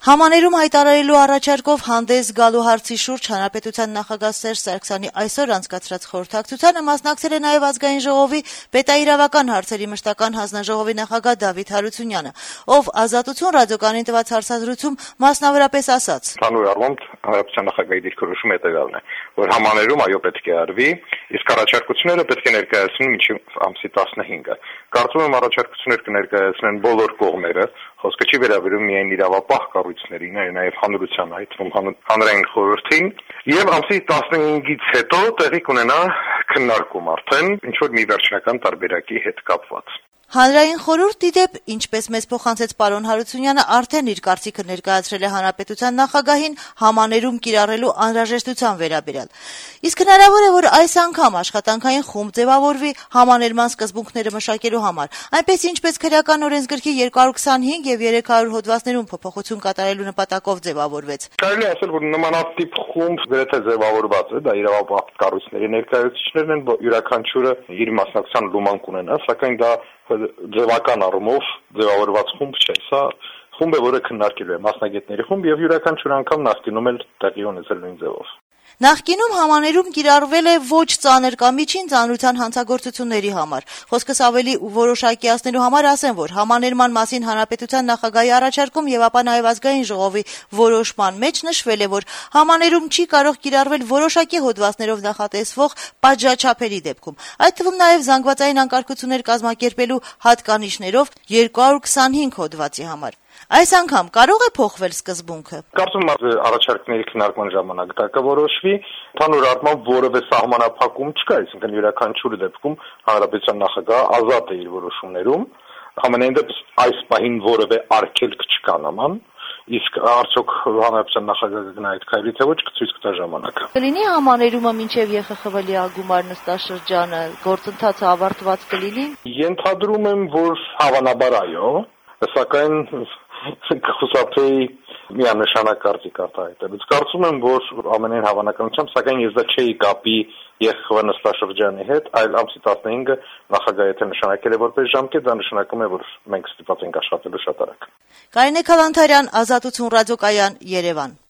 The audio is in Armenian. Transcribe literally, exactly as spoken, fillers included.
Համաներում հայտարարելու առաջարկով հանդես գալու հարցի շուրջ Հանրապետության նախագահ Սերժ Սարգսյանի այսօր անցկացրած խորհրդակցությանը մասնակցել է նաև Ազգային ժողովի պետաիրավական հարցերի մշտական հանձնաժողովի նախագահ Դավիթ Հարությունյանը, ով Ազատություն ռադիոկայանին տված հարցազրույցում մասնավորապես ասաց. Հանուն առումով Հանրապետության նախագահի դիրքորոշումը հետևյալն է, որ համաներում այո պետք է արվի, իսկ առաջարկությունները պետք է ներկայացնեն մինչև ամսի տասնհինգը։ Կարծում եմ առաջարկություններ կներկայացնեն բոլոր կողմերը, խոսքը չի վերաբերում միայն իրավապահ կառույցներին, այլ նաև հանրության, այդ թվում հանրային խորհրդին, եւ ամսի տասնհինգից հետո տեղի կունենա քննարկում արդեն ինչ որ մի վերջնական տարբերակի հետ կապված։ Հանրային խորհուրդ ի դեպ, ինչպես մեզ փոխանցեց պարոն Հարությունյանը, արդեն իր կարծիքը ներկայացրել է Հանրապետության նախագահին համաներում կիրառելու անհրաժեշտության վերաբերյալ։ Իսկ հնարավոր է, որ այս անգամ աշխատանքային խումբ ձևավորվի համաներման սկզբունքները մշակելու համար, այնպես ինչպես քրեական օրենսգրքի երկու հարյուր քսանհինգ եւ երեք հարյուր հոդվածներում փոփոխություն կատարելու նպատակով ձևավորվեց։ Կարելի է ասել, որ նմանատիպ խումբ գրեթե ձևավորված է, դա իրավապահ կառույցների ներկայացուցիչներն են, յուրաքանչյուրը իր մասնակցության լուման կունենա, սակայն դա ձևական առումով ձևավորված խումբ չէ, սա խումբ է, որը քննարկելու է մասնագետների խումբ եւ յուրաքանչյուր անգամ նախկինում էլ տեղի ունեցել նույն ձևով։ Նախկինում համաներում կիրառվել է ոչ ծանր կամ միջին ծանրության հանցագործությունների համար։ Խոսքս ավելի որոշակիացնելու համար ասեմ, որ համաներման մասին Հանրապետության նախագահի առաջարկում եւ ապա նաեւ Ազգային ժողովի որոշման մեջ նշվել է, որ համաներում չի կարող կիրառվել որոշակի հոդվածներով նախատեսվող պատժաչափերի դեպքում, այդ թվում նաեւ զանգվածային անկարգություններ կազմակերպելու հատկանիշներով երկու հարյուր քսանհինգ հոդվածի համար։ Այս անգամ կարող է փոխվել սկզբունքը։ Կարծում եմ առաջարկների քննարկման ժամանակ դա կորոշվի, ընդհանուր առմամբ որևէ սահմանափակում չկա, այսինքն յուրաքանչյուր դեպքում Հանրապետության նախագահը ազատ է իր որոշումներում, ամենայն դեպս այս պահին որևէ արգելք չկա նման, իսկ արդյոք Հանրապետության նախագահը գնա այդ քայլի թե ոչ կցույց կտա ժամանակը։ Կլինի համաներումը մինչև Ե Խ Խ V լիագումար նստաշրջանը գործընթացը ավարտված կլինի։ Ենթադրում եմ, որ հավանաբար այո, սակայն կխուսափեի միանշանակ կարծիք արտահայտելուց։ Կարծում եմ, որ ամենայն հավանականությամբ, սակայն ես դա չէի կապի Ե Խ Խ V նստաշրջանի հետ, այլ ամսի տասնհինգը նախագահը եթե նշանակել է որպես ժամկետ, դա նշանակում է, որ մենք ստիպված ենք աշխատելու շատ արագ։ Կարինե Քալանթարյան, Ազատություն ռադիոկայան, Երևան։